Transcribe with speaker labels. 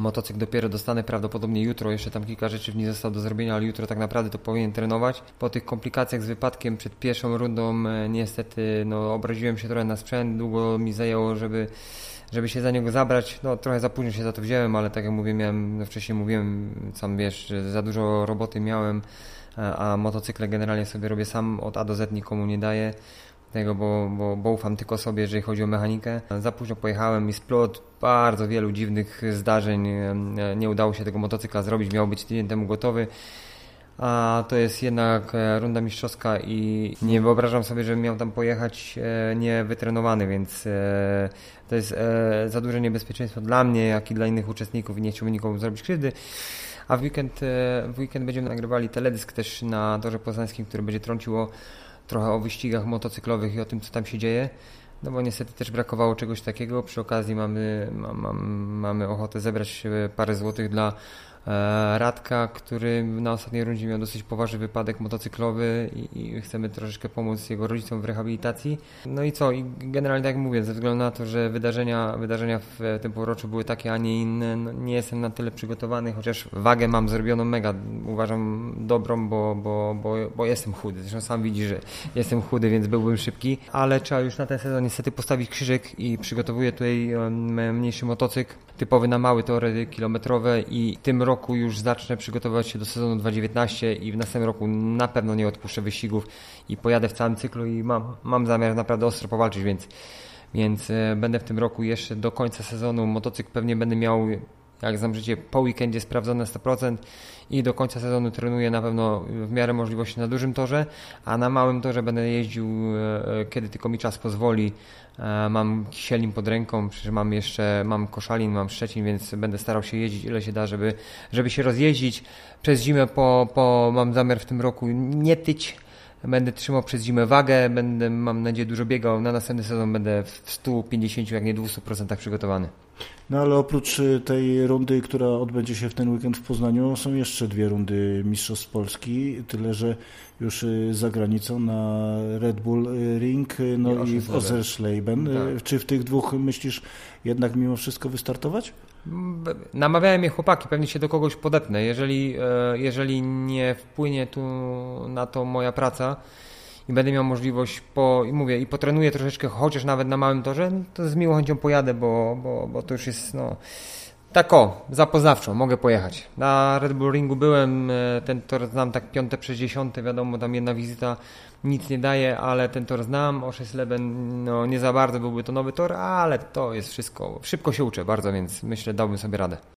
Speaker 1: Motocykl dopiero dostanę prawdopodobnie jutro, jeszcze tam kilka rzeczy w nim zostało do zrobienia, ale jutro tak naprawdę to powinien trenować. Po tych komplikacjach z wypadkiem przed pierwszą rundą niestety obraziłem się trochę na sprzęt, długo mi zajęło, żeby się za niego zabrać. Trochę za późno się za to wziąłem, ale tak jak mówię, wcześniej mówiłem, sam wiesz, że za dużo roboty miałem, a motocykle generalnie sobie robię sam, od A do Z nikomu nie daję tego, bo ufam tylko sobie, jeżeli chodzi o mechanikę. Za późno pojechałem i splot bardzo wielu dziwnych zdarzeń. Nie udało się tego motocykla zrobić, miał być tydzień temu gotowy. A to jest jednak runda mistrzowska i nie wyobrażam sobie, żebym miał tam pojechać niewytrenowany, więc to jest za duże niebezpieczeństwo dla mnie, jak i dla innych uczestników i nie chciałbym nikomu zrobić krzywdy. A w weekend będziemy nagrywali teledysk też na Torze Poznańskim, który będzie trąciło trochę o wyścigach motocyklowych i o tym, co tam się dzieje. No bo niestety też brakowało czegoś takiego. Przy okazji mamy ochotę zebrać parę złotych dla Radka, który na ostatniej rundzie miał dosyć poważny wypadek motocyklowy i chcemy troszeczkę pomóc jego rodzicom w rehabilitacji. No i co? I generalnie tak jak mówię, ze względu na to, że wydarzenia w tym półroczu były takie, a nie inne, nie jestem na tyle przygotowany, chociaż wagę mam zrobioną mega, uważam dobrą, bo jestem chudy. Zresztą sam widzi, że jestem chudy, więc byłbym szybki, ale trzeba już na ten sezon niestety postawić krzyżyk i przygotowuję tutaj mniejszy motocykl, typowy na małe tory kilometrowe i w tym roku już zacznę przygotowywać się do sezonu 2019 i w następnym roku na pewno nie odpuszczę wyścigów i pojadę w całym cyklu i mam zamiar naprawdę ostro powalczyć, więc będę w tym roku jeszcze do końca sezonu. Motocykl pewnie będę miał, jak znam życie, po weekendzie sprawdzone 100% i do końca sezonu trenuję na pewno w miarę możliwości na dużym torze, a na małym torze będę jeździł kiedy tylko mi czas pozwoli. Mam Kisielin pod ręką, przecież mam Koszalin, mam Szczecin, więc będę starał się jeździć ile się da, żeby się rozjeździć. Przez zimę mam zamiar w tym roku nie tyć. Będę trzymał przez zimę wagę, mam nadzieję, dużo biegał. Na następny sezon będę w 150, jak nie 200% przygotowany.
Speaker 2: No ale oprócz tej rundy, która odbędzie się w ten weekend w Poznaniu, są jeszcze 2 rundy Mistrzostw Polski, tyle że już za granicą na Red Bull Ring, i w Oschersleben. Tak. Czy w tych 2 myślisz jednak mimo wszystko wystartować?
Speaker 1: Namawiają mnie chłopaki, pewnie się do kogoś podepnę. Jeżeli nie wpłynie tu na to moja praca i będę miał możliwość i potrenuję troszeczkę, chociaż nawet na małym torze, to z miłą chęcią pojadę, bo to już jest zapoznawczo, mogę pojechać. Na Red Bull Ringu byłem, ten tor znam tak 5 przez 10, wiadomo, tam jedna wizyta nic nie daje, ale ten tor znam. Oschersleben, nie za bardzo byłby to nowy tor, ale to jest wszystko. Szybko się uczę bardzo, więc myślę, dałbym sobie radę.